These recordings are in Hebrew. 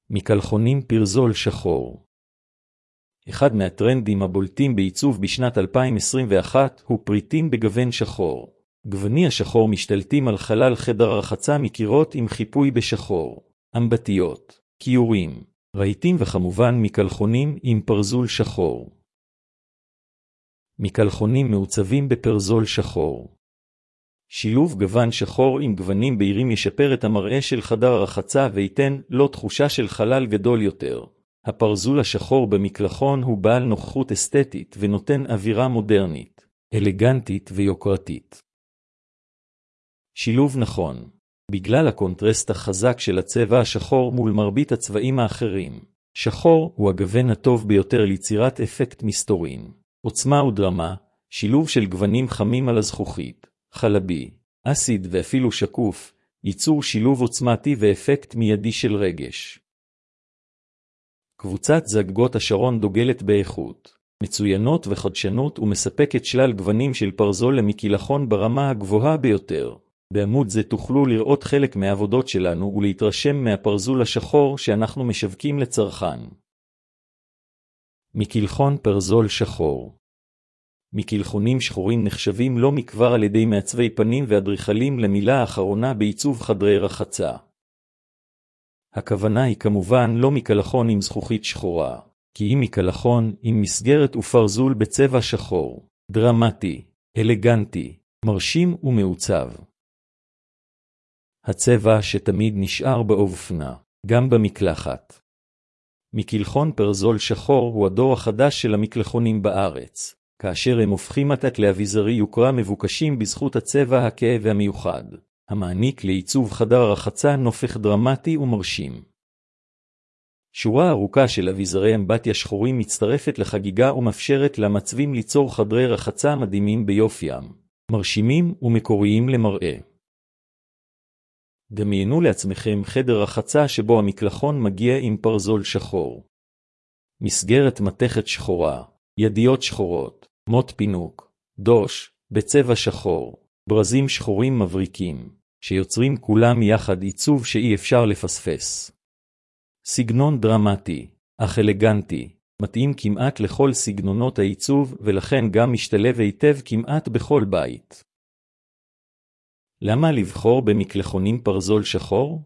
מקלחונים פרזול שחור. אחד מהטרנדים הבולטים בעיצוב בשנת 2021 הוא פריטים בגוון שחור. גווני השחור משתלטים על חלל חדר הרחצה מקירות עם חיפוי בשחור, אמבטיות, כיורים, רהיטים וכמובן מקלחונים עם פרזול שחור. מקלחונים מעוצבים בפרזול שחור. שילוב גוון שחור עם גוונים בהירים ישפר את המראה של חדר הרחצה וייתן לו תחושה של חלל גדול יותר. הפרזול השחור במקלחון הוא בעל נוכחות אסתטית ונותן אווירה מודרנית, אלגנטית ויוקרתית. שילוב נכון. בגלל הקונטרסט החזק של הצבע השחור מול מרבית הצבעים האחרים, שחור הוא הגוון הטוב ביותר ליצירת אפקט מסתורין, עוצמה ודרמה, שילוב של גוונים חמים על הזכוכית, חלבי, אסיד ואפילו שקוף, ייצור שילוב עוצמתי ואפקט מיידי של רגש. קבוצת זגגות השרון דוגלת באיכות, מצוינות וחדשנות ומספקת שלל גוונים של פרזול למקלחון ברמה הגבוהה ביותר. בעמוד זה תוכלו לראות חלק מהעבודות שלנו ולהתרשם מהפרזול השחור שאנחנו משווקים לצרכן. מקלחון פרזול שחור. מקלחונים שחורים נחשבים לא מכבר על ידי מעצבי פנים ואדריכלים למילה האחרונה בעיצוב חדרי רחצה. הכוונה היא כמובן לא מקלחון עם זכוכית שחורה, כי אם מקלחון עם מסגרת ופרזול בצבע שחור, דרמטי, אלגנטי, מרשים ומעוצב. הצבע שתמיד נשאר באופנה, גם במקלחת. מקלחון פרזול שחור הוא הדור החדש של המקלחונים בארץ, כאשר הם הופכים עתיד לאביזרי יוקרה מבוקשים בזכות הצבע הכהה והמיוחד, המעניק לעיצוב חדר הרחצה נופך דרמטי ומרשים. שורה ארוכה של אביזרי אמבטיה שחורים מצטרפת לחגיגה ומאפשרת למצבים ליצור חדרי רחצה מדהימים ביופיים, מרשימים ומקוריים למראה. דמיינו לעצמכם חדר רחצה שבו המקלחון מגיע עם פרזול שחור. מסגרת מתכת שחורה, ידיות שחורות, מוט פינוק, דוש, בצבע שחור, ברזים שחורים מבריקים, שיוצרים כולם יחד עיצוב שאי אפשר לפספס. סגנון דרמטי, אך אלגנטי, מתאים כמעט לכל סגנונות העיצוב ולכן גם משתלב היטב כמעט בכל בית. למה לבחור במקלחונים פרזול שחור?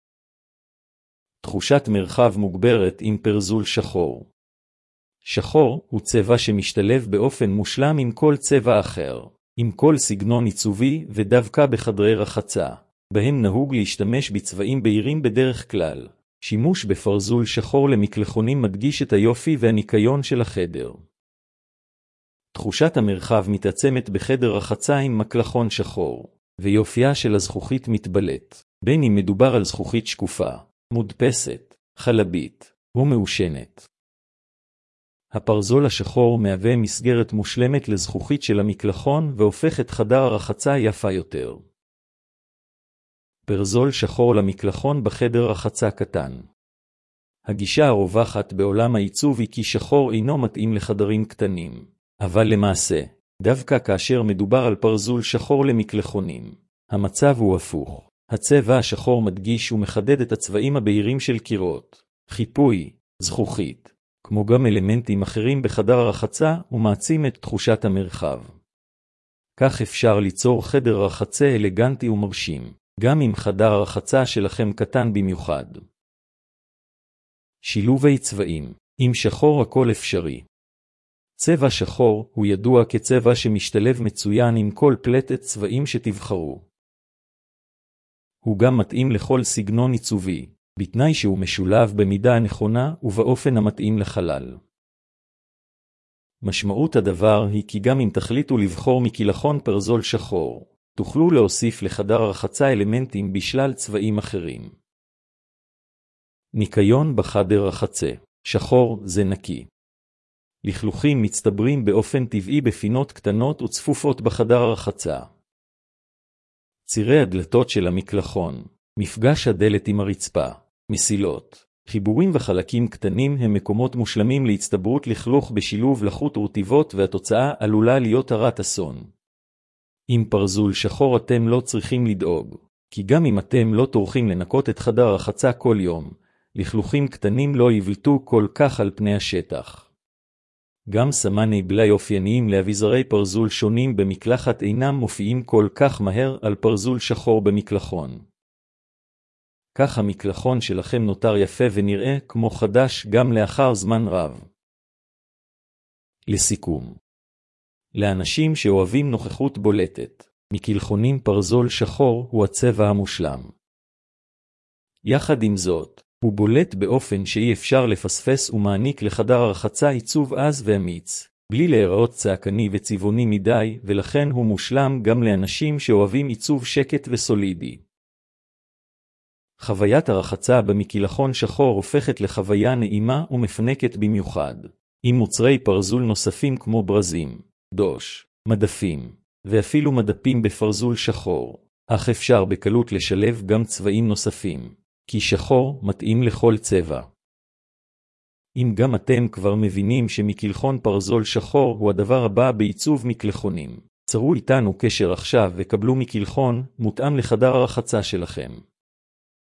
תחושת מרחב מוגברת עם פרזול שחור. שחור הוא צבע שמשתלב באופן מושלם עם כל צבע אחר, עם כל סגנון עיצובי ודווקא בחדרי רחצה, בהם נהוג להשתמש בצבעים בהירים בדרך כלל. שימוש בפרזול שחור למקלחונים מדגיש את היופי והניקיון של החדר. תחושת המרחב מתעצמת בחדר רחצה עם מקלחון שחור, ויופייה של הזכוכית מתבלט, בין אם מדובר על זכוכית שקופה, מודפסת, חלבית, ומעושנת. הפרזול השחור מהווה מסגרת מושלמת לזכוכית של המקלחון והופך את חדר הרחצה יפה יותר. פרזול שחור למקלחון בחדר רחצה קטן. הגישה הרווחת בעולם העיצוב היא כי שחור אינו מתאים לחדרים קטנים, אבל למעשה, דווקא כאשר מדובר על פרזול שחור למקלחונים, המצב הוא הפוך. הצבע השחור מדגיש ומחדד את הצבעים הבהירים של קירות, חיפוי, זכוכית, כמו גם אלמנטים אחרים בחדר הרחצה ומעצים את תחושת המרחב. כך אפשר ליצור חדר רחצה אלגנטי ומרשים, גם אם חדר הרחצה שלכם קטן במיוחד. שילובי צבעים, עם שחור הכל אפשרי. צבע שחור הוא ידוע כצבע שמשתלב מצוין עם כל פלטת צבעים שתבחרו. הוא גם מתאים לכל סגנון עיצובי, בתנאי שהוא משולב במידה הנכונה ובאופן המתאים לחלל. משמעות הדבר היא כי גם אם תחליטו לבחור מקלחון פרזול שחור, תוכלו להוסיף לחדר הרחצה אלמנטים בשלל צבעים אחרים. ניקיון בחדר רחצה. שחור זה נקי. לכלוכים מצטברים באופן טבעי בפינות קטנות וצפופות בחדר הרחצה. צירי הדלתות של המקלחון, מפגש הדלת עם הרצפה, מסילות, חיבורים וחלקים קטנים הם מקומות מושלמים להצטברות לכלוך בשילוב לחות ורטיבות והתוצאה עלולה להיות הרת אסון. עם פרזול שחור אתם לא צריכים לדאוג, כי גם אם אתם לא טורחים לנקות את חדר הרחצה כל יום, לכלוכים קטנים לא יבלטו כל כך על פני השטח. גם סמני בלאי אופייניים לאביזרי פרזול שונים במקלחת אינם מופיעים כל כך מהר על פרזול שחור במקלחון. כך המקלחון שלכם נותר יפה ונראה כמו חדש גם לאחר זמן רב. לסיכום, לאנשים שאוהבים נוכחות בולטת, מקלחונים פרזול שחור הוא הצבע המושלם. יחד עם זאת, הוא בולט באופן שאי אפשר לפספס ומעניק לחדר הרחצה עיצוב עז ואמיץ, בלי להיראות צעקני וצבעוני מדי, ולכן הוא מושלם גם לאנשים שאוהבים עיצוב שקט וסולידי. חוויית הרחצה במקלחון שחור הופכת לחוויה נעימה ומפנקת במיוחד, עם מוצרי פרזול נוספים כמו ברזים, דוש, מדפים, ואפילו מדפים בפרזול שחור, אך אפשר בקלות לשלב גם צבעים נוספים, כי שחור מתאים לכל צבע. אם גם אתם כבר מבינים שמקלחון פרזול שחור הוא הדבר הבא בעיצוב מקלחונים, צרו איתנו קשר עכשיו וקבלו מקלחון מותאם לחדר הרחצה שלכם.